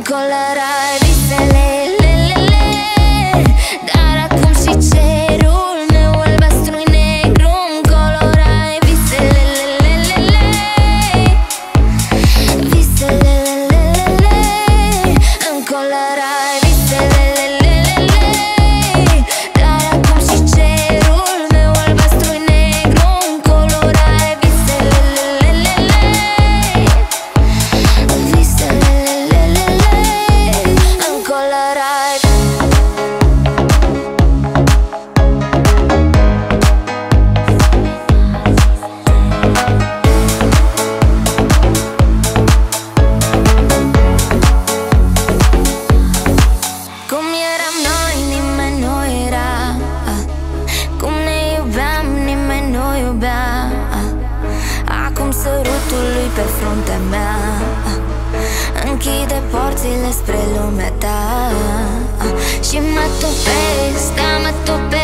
colorai visele, dar acum și cerul meu albastru-i negru. Îmi colorai visele, visele, îmi colorai visele, dar acum și cerul meu albastru-i negru. Îmi colorai visele, visele, îmi colorai. Cum eram noi, nimeni nu era. Cum ne iubeam, nimeni nu iubea. Acum sărutul lui pe fruntea mea închide porțile spre lumea ta. Și mă topesc, da, mă topesc.